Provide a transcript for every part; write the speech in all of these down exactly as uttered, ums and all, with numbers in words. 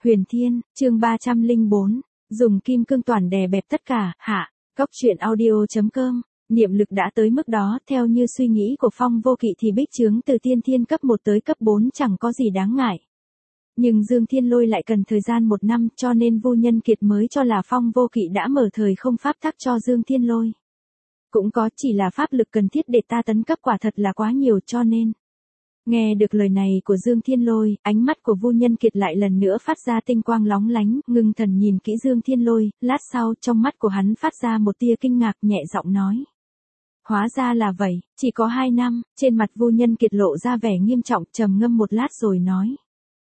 Huyền Thiên, chương ba trăm lẻ bốn, dùng kim cương toàn đè bẹp tất cả, hạ, Cốc truyện audio chấm com, niệm lực đã tới mức đó, theo như suy nghĩ của Phong Vô Kỵ thì bích trướng từ tiên thiên cấp một tới cấp bốn chẳng có gì đáng ngại. Nhưng Dương Thiên Lôi lại cần thời gian một năm, cho nên Vu Nhân Kiệt mới cho là Phong Vô Kỵ đã mở thời không pháp tắc cho Dương Thiên Lôi. Cũng có, chỉ là pháp lực cần thiết để ta tấn cấp quả thật là quá nhiều, cho nên. Nghe được lời này của Dương Thiên Lôi, ánh mắt của Vu Nhân Kiệt lại lần nữa phát ra tinh quang lóng lánh, ngưng thần nhìn kỹ Dương Thiên Lôi, lát sau trong mắt của hắn phát ra một tia kinh ngạc, nhẹ giọng nói. Hóa ra là vậy, chỉ có hai năm, trên mặt Vu Nhân Kiệt lộ ra vẻ nghiêm trọng, trầm ngâm một lát rồi nói.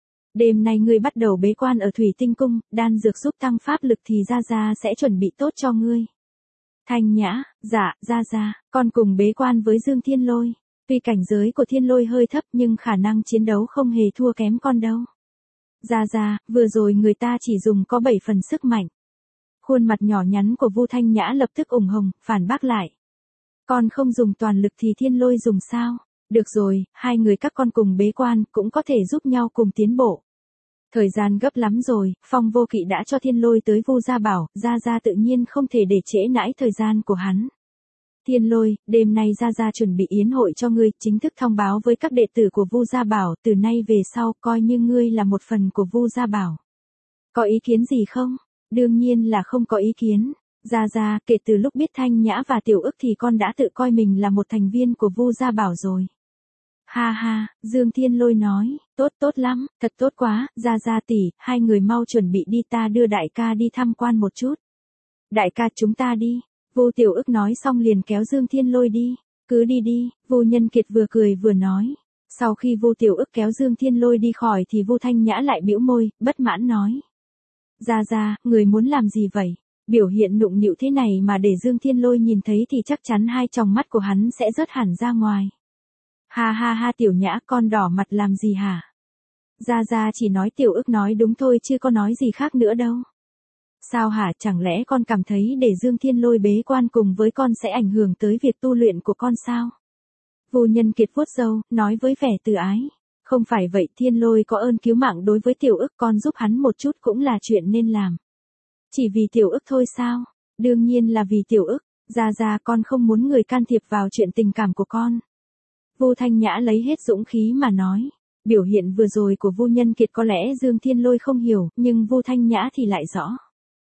Đêm nay ngươi bắt đầu bế quan ở Thủy Tinh Cung, đan dược giúp tăng pháp lực thì Gia Gia sẽ chuẩn bị tốt cho ngươi. Thanh Nhã, dạ, Gia Gia, con cùng bế quan với Dương Thiên Lôi. Tuy cảnh giới của Thiên Lôi hơi thấp nhưng khả năng chiến đấu không hề thua kém con đâu. Gia Gia, vừa rồi người ta chỉ dùng có bảy phần sức mạnh. Khuôn mặt nhỏ nhắn của Vu Thanh Nhã lập tức ửng hồng, phản bác lại. Con không dùng toàn lực thì Thiên Lôi dùng sao? Được rồi, hai người các con cùng bế quan cũng có thể giúp nhau cùng tiến bộ. Thời gian gấp lắm rồi, Phong Vô Kỵ đã cho Thiên Lôi tới Vu Gia Bảo, Gia Gia tự nhiên không thể để trễ nãi thời gian của hắn. Thiên Lôi, đêm nay Gia Gia chuẩn bị yến hội cho ngươi, chính thức thông báo với các đệ tử của Vu Gia Bảo, từ nay về sau coi như ngươi là một phần của Vu Gia Bảo. Có ý kiến gì không? Đương nhiên là không có ý kiến. Gia Gia, kể từ lúc biết Thanh Nhã và Tiểu Ức thì con đã tự coi mình là một thành viên của Vu Gia Bảo rồi. Ha ha, Dương Thiên Lôi nói, tốt tốt lắm, thật tốt quá, Gia Gia tỷ, hai người mau chuẩn bị đi, ta đưa đại ca đi tham quan một chút. Đại ca chúng ta đi. Vu Tiểu Ức nói xong liền kéo Dương Thiên Lôi đi. Cứ đi đi, Vu Nhân Kiệt vừa cười vừa nói. Sau khi Vu Tiểu Ức kéo Dương Thiên Lôi đi khỏi thì Vu Thanh Nhã lại bĩu môi, bất mãn nói. Gia Gia, người muốn làm gì vậy? Biểu hiện nụng nịu thế này mà để Dương Thiên Lôi nhìn thấy thì chắc chắn hai tròng mắt của hắn sẽ rớt hẳn ra ngoài. Ha ha ha, Tiểu Nhã, con đỏ mặt làm gì hả? Gia Gia chỉ nói Tiểu Ức nói đúng thôi chứ có nói gì khác nữa đâu. Sao hả, chẳng lẽ con cảm thấy để Dương Thiên Lôi bế quan cùng với con sẽ ảnh hưởng tới việc tu luyện của con sao? Vu Nhân Kiệt vuốt râu, nói với vẻ từ ái. Không phải vậy, Thiên Lôi có ơn cứu mạng đối với Tiểu Ức, con giúp hắn một chút cũng là chuyện nên làm. Chỉ vì Tiểu Ức thôi sao? Đương nhiên là vì Tiểu Ức, Gia Gia, con không muốn người can thiệp vào chuyện tình cảm của con. Vu Thanh Nhã lấy hết dũng khí mà nói. Biểu hiện vừa rồi của Vu Nhân Kiệt có lẽ Dương Thiên Lôi không hiểu, nhưng Vu Thanh Nhã thì lại rõ.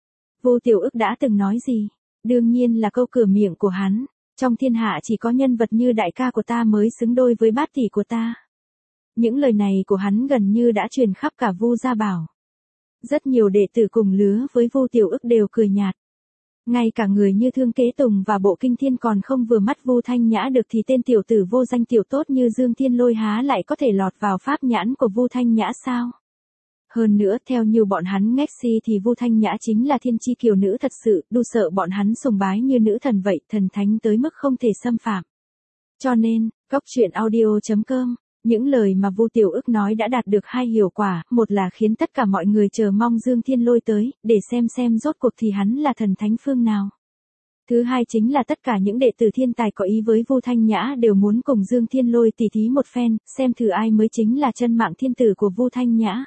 Vu Tiểu Ức đã từng nói gì? Đương nhiên là câu cửa miệng của hắn. Trong thiên hạ chỉ có nhân vật như đại ca của ta mới xứng đôi với bát tỷ của ta. Những lời này của hắn gần như đã truyền khắp cả Vu Gia Bảo. Rất nhiều đệ tử cùng lứa với Vu Tiểu Ức đều cười nhạt. Ngay cả người như Thương Kế Tùng và Bộ Kinh Thiên còn không vừa mắt Vu Thanh Nhã được thì tên tiểu tử vô danh tiểu tốt như Dương Thiên Lôi há lại có thể lọt vào pháp nhãn của Vu Thanh Nhã sao? Hơn nữa, theo như bọn hắn ngách si thì Vu Thanh Nhã chính là thiên chi kiều nữ thật sự, đu sợ bọn hắn sùng bái như nữ thần vậy, thần thánh tới mức không thể xâm phạm. Cho nên, Cốc truyện audio chấm com, những lời mà Vu Tiểu Ức nói đã đạt được hai hiệu quả, một là khiến tất cả mọi người chờ mong Dương Thiên Lôi tới, để xem xem rốt cuộc thì hắn là thần thánh phương nào. Thứ hai chính là tất cả những đệ tử thiên tài có ý với Vu Thanh Nhã đều muốn cùng Dương Thiên Lôi tỉ thí một phen, xem thử ai mới chính là chân mạng thiên tử của Vu Thanh Nhã.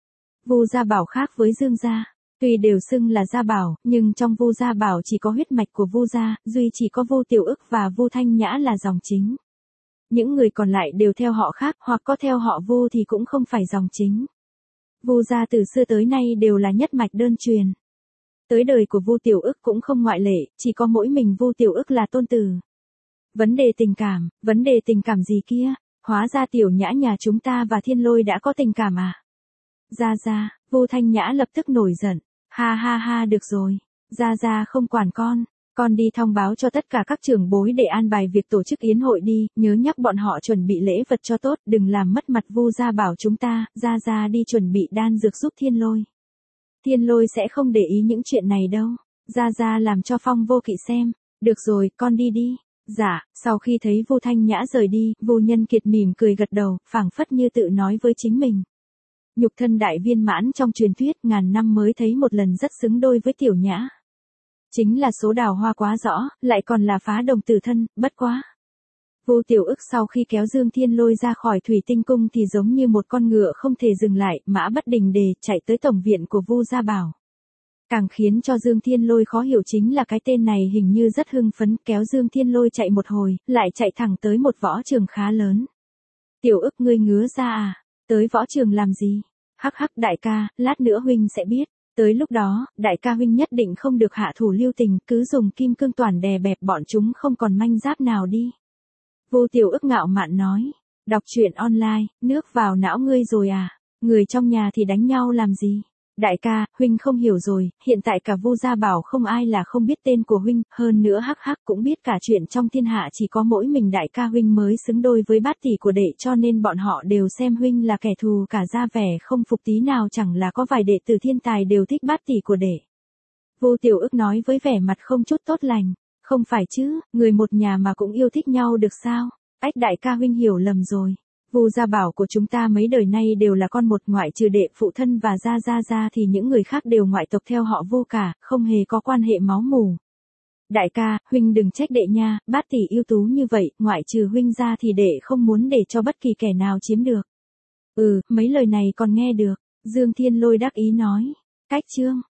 Vu Gia Bảo khác với Dương Gia, tuy đều xưng là Gia Bảo, nhưng trong Vu Gia Bảo chỉ có huyết mạch của Vu Gia, duy chỉ có Vu Tiểu Ức và Vu Thanh Nhã là dòng chính. Những người còn lại đều theo họ khác, hoặc có theo họ Vu thì cũng không phải dòng chính. Vu Gia từ xưa tới nay đều là nhất mạch đơn truyền. Tới đời của Vu Tiểu Ức cũng không ngoại lệ, chỉ có mỗi mình Vu Tiểu Ức là tôn tử. Vấn đề tình cảm, vấn đề tình cảm gì kia? Hóa ra Tiểu Nhã nhà chúng ta và Thiên Lôi đã có tình cảm à? Gia Gia, Vu Thanh Nhã lập tức nổi giận. Ha ha ha, được rồi. Gia Gia không quản con. Con đi thông báo cho tất cả các trưởng bối để an bài việc tổ chức yến hội đi, nhớ nhắc bọn họ chuẩn bị lễ vật cho tốt, đừng làm mất mặt Vu Gia Bảo chúng ta. Gia Gia đi chuẩn bị đan dược giúp Thiên Lôi. Thiên Lôi sẽ không để ý những chuyện này đâu. Gia Gia làm cho Phong Vô Kỵ xem. Được rồi, con đi đi. Dạ, sau khi thấy Vu Thanh Nhã rời đi, Vu Nhân Kiệt mỉm cười gật đầu, phảng phất như tự nói với chính mình. Nhục thân đại viên mãn trong truyền thuyết ngàn năm mới thấy một lần rất xứng đôi với Tiểu Nhã. Chính là số đào hoa quá rõ, lại còn là phá đồng tử thân, bất quá. Vu Tiểu Ức sau khi kéo Dương Thiên Lôi ra khỏi Thủy Tinh Cung thì giống như một con ngựa không thể dừng lại, mã bất đình đề chạy tới tổng viện của Vu Gia Bảo. Càng khiến cho Dương Thiên Lôi khó hiểu chính là cái tên này hình như rất hưng phấn, kéo Dương Thiên Lôi chạy một hồi, lại chạy thẳng tới một võ trường khá lớn. Tiểu Ức ngươi ngứa ra à, tới võ trường làm gì? Hắc hắc đại ca, lát nữa huynh sẽ biết. Tới lúc đó, đại ca huynh nhất định không được hạ thủ lưu tình, cứ dùng kim cương toàn đè bẹp bọn chúng không còn manh giáp nào đi. Vu Tiểu Ức ngạo mạn nói, đọc truyện online, nước vào não ngươi rồi à, người trong nhà thì đánh nhau làm gì? Đại ca, huynh không hiểu rồi, hiện tại cả Vu Gia Bảo không ai là không biết tên của huynh, hơn nữa hắc hắc cũng biết cả chuyện trong thiên hạ chỉ có mỗi mình đại ca huynh mới xứng đôi với bát tỷ của đệ, cho nên bọn họ đều xem huynh là kẻ thù cả, ra vẻ không phục tí nào, chẳng là có vài đệ tử thiên tài đều thích bát tỷ của đệ. Vu Tiểu Ức nói với vẻ mặt không chút tốt lành, không phải chứ, người một nhà mà cũng yêu thích nhau được sao? Ách đại ca huynh hiểu lầm rồi. Vu Gia Bảo của chúng ta mấy đời nay đều là con một, ngoại trừ đệ phụ thân và gia gia gia thì những người khác đều ngoại tộc theo họ Vu cả, không hề có quan hệ máu mủ. Đại ca, huynh đừng trách đệ nha, bát tỷ ưu tú như vậy, ngoại trừ huynh ra thì đệ không muốn để cho bất kỳ kẻ nào chiếm được. Ừ, mấy lời này còn nghe được, Dương Thiên Lôi đắc ý nói. Cách chương